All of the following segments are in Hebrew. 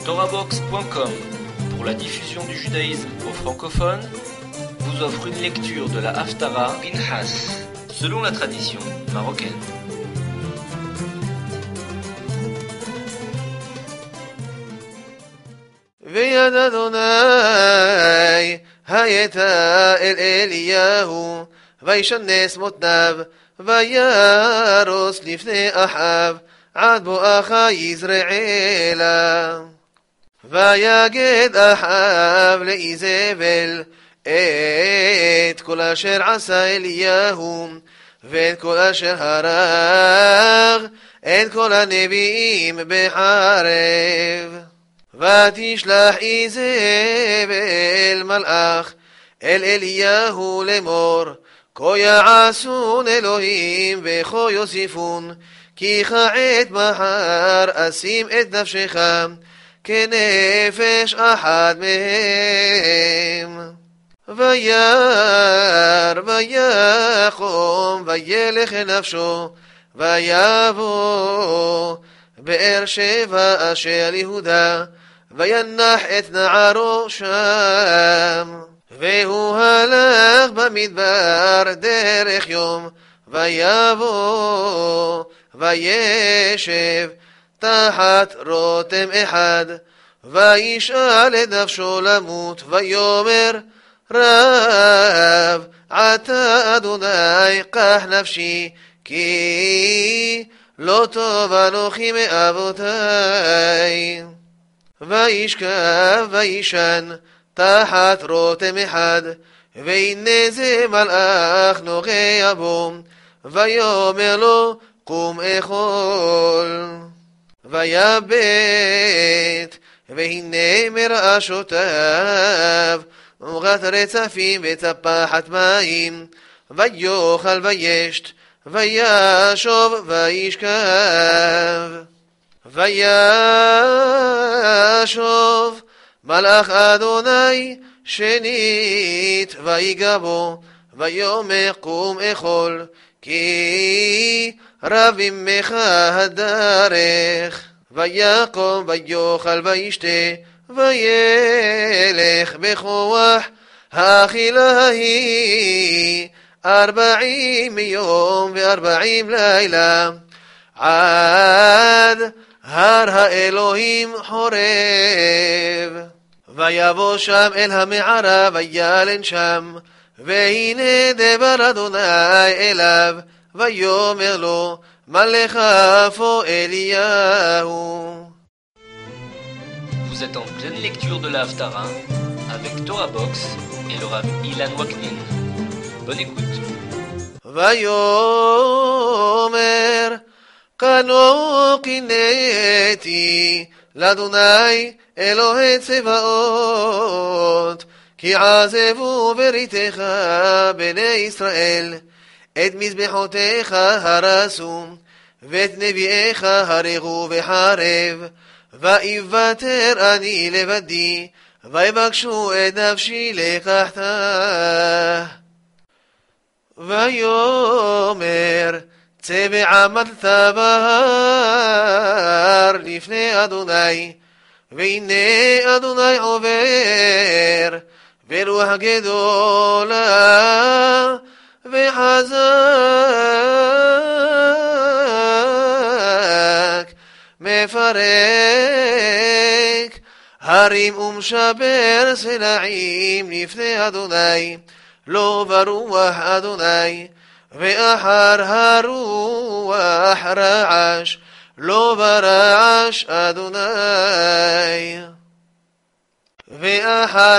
TorahBox.com, pour la diffusion du judaïsme aux francophones, vous offre une lecture de la Haftara Pinhas, selon la tradition marocaine. ויד אדוני הייתה אל אליהו וישנס מותניו וירוס לפני אחיו עד בואכה יזרעאלה ויגד אחיו לאיזבל את כל אשר עשה אליהו ואת כל אשר הרג את כל הנביאים בחרב ותשלח איזבל מלאך אל אליהו לאמור כה יעשון אלוהים וכה יוסיפון כי כעת מחר אשים את נפשך כנפש אחד מהם וירא ויחום וילך נפשו ויבוא באר שבע אשר יהודה וינח את נערו שם והוא הלך במדבר דרך יום ויבוא וישב תחת רותם אחד וישאל את נפשו למות ויאמר רב עתה אדוני קח נפשי כי לא טוב אנוכי מאבותי וישכב וישן תחת רותם אחד והנה זה מלאך נוגע בו ויאמר לו קום אכול ויבט והנה מרעשותיו עוגת רצפים וצפחת מים ויאכל וישת וישוב וישכב וישוב מלאך אדוני שנית ויגע בו ויאמר קום אכול כי רב ממך הדרך ויקום ויאכל וישתה וילך בכוח האכילה ההיא 40 יום ו40 לילה עד הר האלוהים חורב ויבוא שם אל המערה וילן שם והנה דבר אדוני אליו ויאמר לו מה לך פה אליהו. Vous êtes en pleine lecture de la Haftara avec TorahBox et le Rav Ilan Waknin. Bonne écoute. ויאמר קנו קינאתי לאדוני אלוהי צבאות כי עזבו בריתך בני ישראל את מזבחותיך הרסו ואת נביאיך הרגו בחרב ויוותר אני לבדי ויבקשו את נפשי לקחתה ויאמר צא ועמדת בהר לפני אדוני והנה אדוני עובר ברוח גדולה וחזק מפרק הרים ומשבר סלעים לפני אדוני לא ברוח אדוני ואחר הרוח רעש לא ברעש אדוני ואחר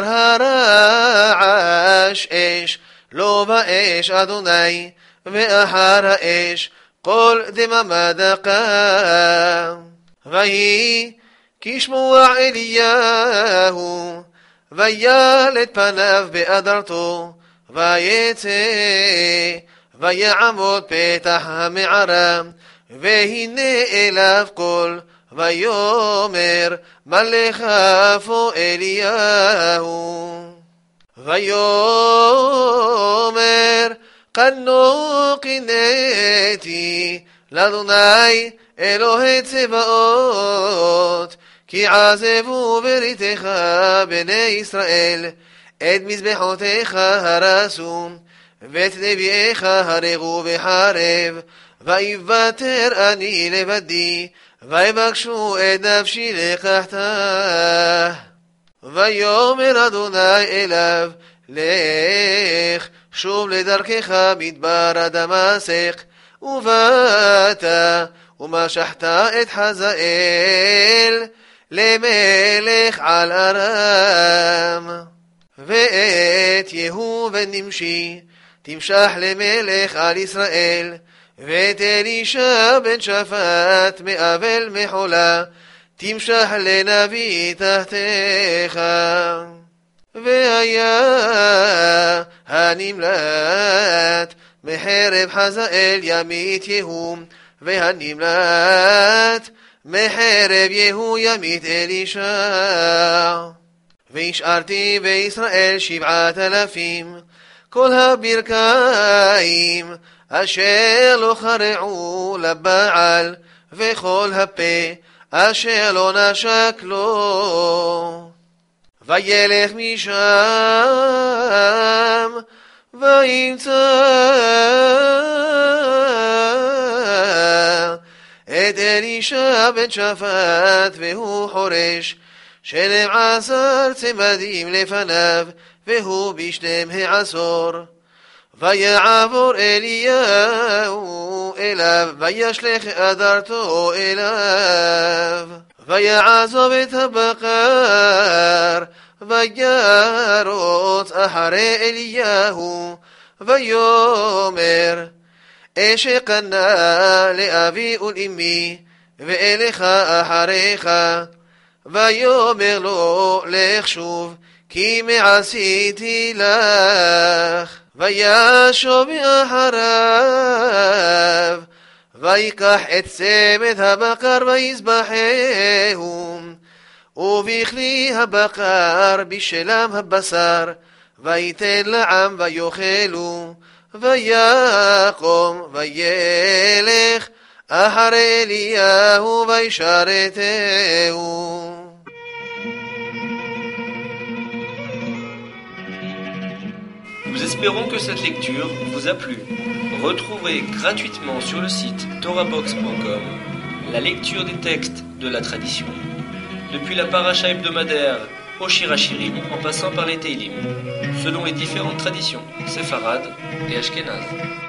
הרעש אש לא באש אדוני ואחר האש קול דממה דקה ויהי כשמוע אליהו ויל את פניו באדרתו ויצא ויעמוד פתח המערה והנה אליו קול ויאמר מה לך פה אליהו ויאמר קנו קינאתי לאדוני אלוהי צבאות כי עזבו בריתך בני ישראל, את מזבחותיך הרסו, ואת נביאיך הרגו בחרב, ויוותר אני לבדי, ויבקשו את נפשי לקחתה. ויאמר אדוני אליו, לך שוב לדרכך מדבר דמשק, ובאת ומשחת את חזאל למלך על ארם. ואת יהוא בן נמשי תמשח למלך על ישראל, ואת אלישע בן שפט מאבל מחולה תמשח לנביא תחתיך. והיה הנמלט מחרב חזאל ימית יהוא, והנמלט מחרב יהוא ימית אלישע. והשארתי בישראל 7,000, כל הברכיים אשר לא חרעו לבעל, וכל הפה אשר לא נשק לו. וילך משם וימצא את אלישע בן שפט, והוא חורש 12 צמדים לפניו, והוא ב12. ויעבור אליהו אליו, וישלך אדרתו אליו, ויעזוב את הבקר, וירוץ אחרי אליהו, ויאמר אשכנה לאבי ולאמי, ואליך אחריך. ויאמר לו, לך שוב, כי מעשיתי לך. וישוב אחריו, ויקח את צמד הבקר ויזבחהו, ובכלי הבקר בשלם הבשר, ויתן לעם ויאכלו. ויקום וילך אחרי אליהו וישרתהו. Nous espérons que cette lecture vous a plu. Retrouvez gratuitement sur le site torahbox.com la lecture des textes de la tradition, depuis la paracha hebdomadaire au Shirachirim en passant par les Teilim, selon les différentes traditions séfarades et ashkénazes.